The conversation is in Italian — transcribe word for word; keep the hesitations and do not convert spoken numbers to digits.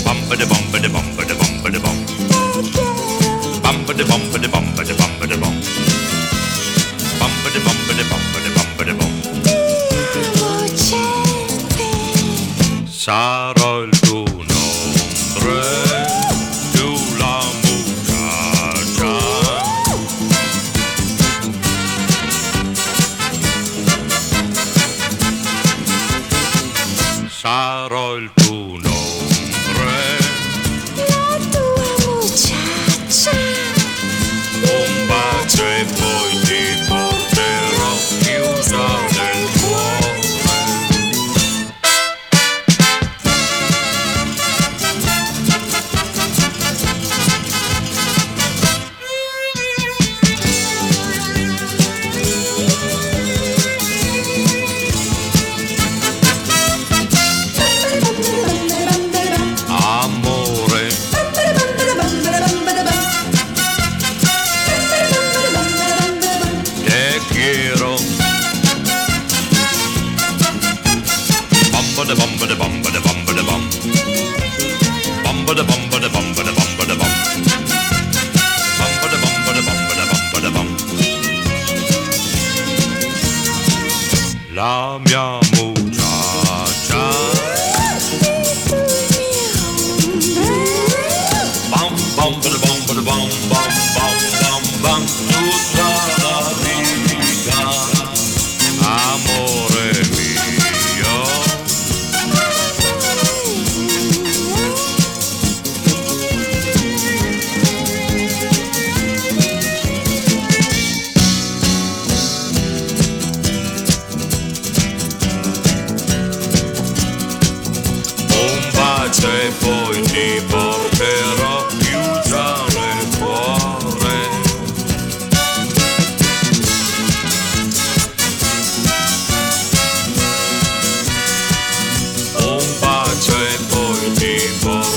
Bumpity bumpity bumpity bumpity bump. Bumpity bumpity bumpity bumpity bump. Bumpity bumpity bumpity bumpity bump. Sarò il tuo nome, tu la muchacha. Sarò il tuo nome, la tua muchacha. Un bacio e poi ti porterò chiusa nel cuore. Amore, te quiero. Bumpity bumpity bumpity bumpity bum. Bumpity bumpity bumpity bumpity bum. Bumpity bumpity bumpity bumpity bum. La mia muchacha. Bum bum ba bum ba bum bum bum bum bum tutta la vita, amore mio. Un bacio e poi ti porterò chiusa nel cuore. Un bacio e poi ti porterò